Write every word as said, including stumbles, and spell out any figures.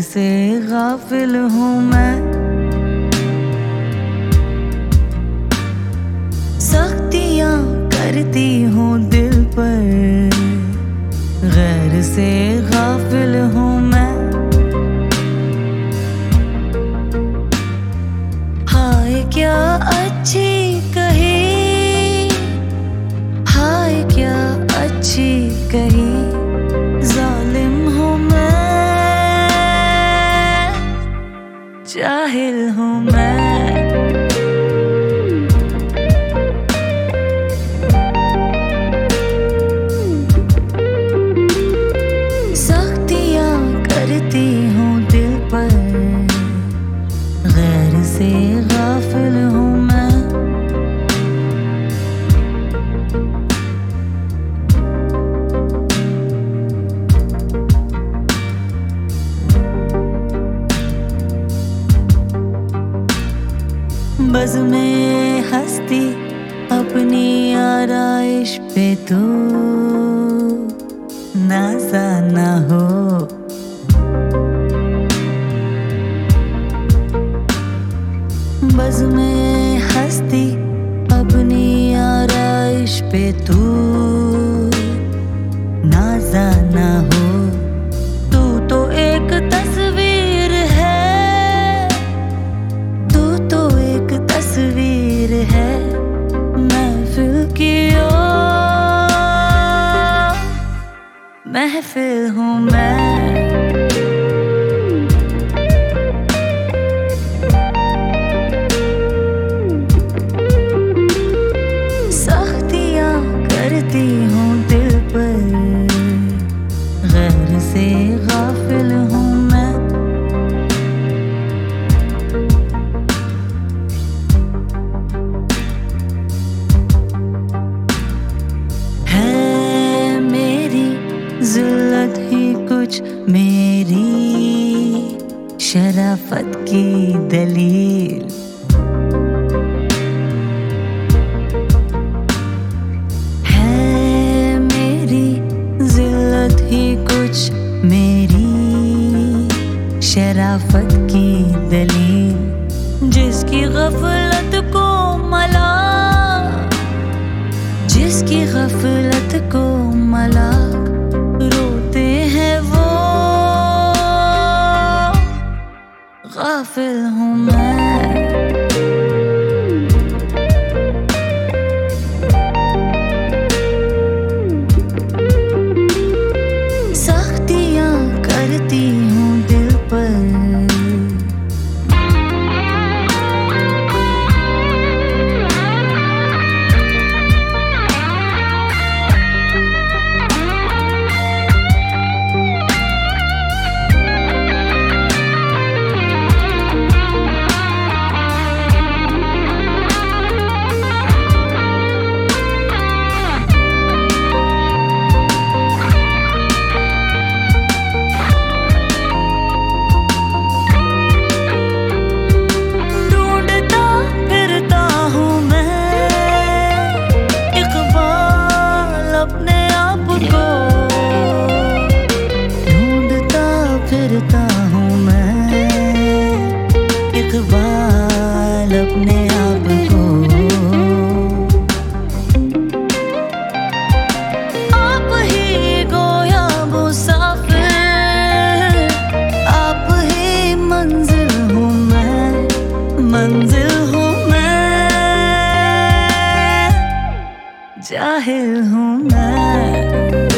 से गाफिल हूँ मैं। सख्तियाँ करती हूँ दिल पर, गैर से गाफिल हूँ मैं। हाय क्या अच्छी कही, हाय क्या अच्छी कही, जालिम हूँ मैं, जाहिल हूँ मैं। सख्तियाँ करती हूँ दिल पर, गैर से गाफिल हूँ मैं। बज़ में हस्ती अपनी आराइश पे तू नाज़ा ना हो। बज़ में हस्ती अपनी आराइश पे तू नाज़ा ना हो। तू तो एक तस्वीर है, तू तो एक तस्वीर है, महफिल की ओ महफिल हूँ मैं। सख्तियाँ करती हूँ दिल पर, गैर से गाफिल हूँ मैं। है मेरी ज़िल्लत ही कुछ मेरी शराफत की दलील। है मेरी ज़िल्लत ही कुछ मेरी शराफत की दलील। जिसकी गफलत को मला, जिसकी गफलत को मला, रोते हैं वो गाफिल हूँ मैं। सख्तियाँ करती हूँ दिल पर, फिरता हूँ मैं इकबाल अपने आप को। आप ही गोया मुसाफिर, आप ही मंजिल हूँ मैं, मंजिल हूँ मैं, जाहिल हूँ मैं।